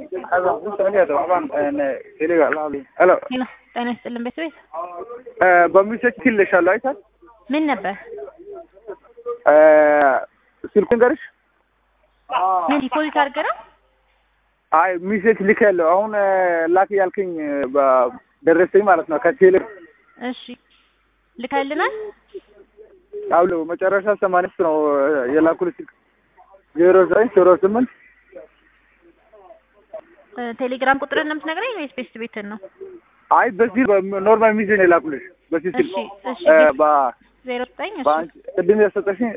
هذا بص عليه طبعا انا إلي على الو هنا ጤና ይስጥልን ቤት በሚሰጥ ይልሻል አይታል ምን ነበር ስልኩን ጋርሽ ምን ዲፖዚት አድርገና አይ ሚሴጅ ልከለው አሁን ላክ ያልከኝ በደረሰኝ ማለት ነው ከቴሌ እሺ ልከልናል አውሎ መጨረሻ 80 ነው የላኩልሽ 0908 ቴሌግራም ቁጥርን ነው የምትነግረኝ ወይስ ቤት ቤትን ነው አይ በዚህ ኖርማል ሚሴጅ ነው የላኩልሽ በዚህ እሺ እሺ ባ 09 እሺ ባንክ ቅድም ያሰጠሽኝ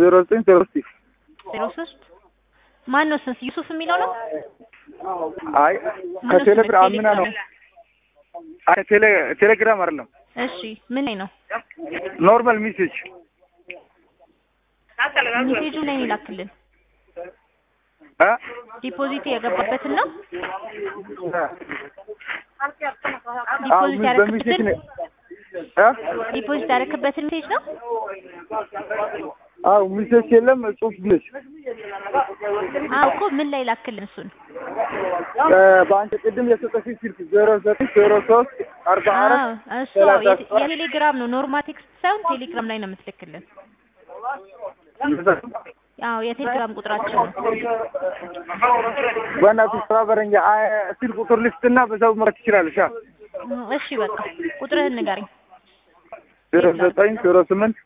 0903 ማን ነው ስንስ ዩሱፍ የሚለው ነው አይ ከቴሌብር አምና ነው አይ ቴሌግራም አይደለም እሺ ምን ላይ ነው ኖርማል ሚሴጅ ሚሴጁ ላይ ይላክልን ዲፖዚት የገባበትን ነው ዲፖዚት ያደረክበትን ዲፖዚት ያደረክበትን ሚሴጅ ነው አው ሚሴጅ የለም ጽሁፍ ብለሽ አው እኮ ምን ላይ ላክልን እሱን ባንክ ቅድም የሰጠሽኝ ስልክ 0903 44 እሱ የቴሌግራም ነው ኖርማል ቴክስት ሳይሆን ቴሌግራም ላይ ነው የምትልክልን አው የቴሌግራም ቁጥራችን ነው በእናትሽ ተባበረኝ ስልክ ቁጥር ልስጥና በዛው መረት ይችላልሽ እሺ በቃ ቁጥርህን ንገረኝ 0908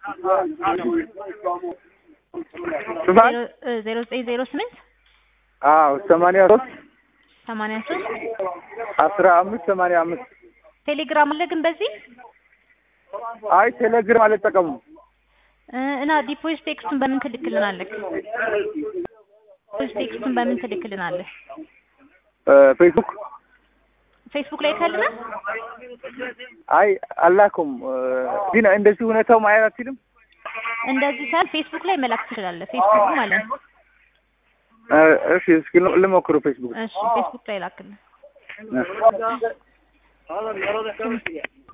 0908 አዎ 83 15 ቴሌግራም አለ ግን በዚህ አይ ቴሌግራም አልጠቀምም እና ዲፖዚት ቴክስቱን በምን ትልክልናለህ ዲፖዚት ቴክስቱን በምን ትልክልናለህ ፌስቡክ ላይ ካለና አይ አላኩም ግን እንደዚህ ሁኔታው ማየት አትችልም እንደዚህ ሳል ፌስቡክ ላይ መላክ ትችላለህ ፌስቡክ ማለት ነው እሺ እስኪ ልሞክሩ ፌስቡክ እሺ ፌስቡክ ላይ ላክልኝ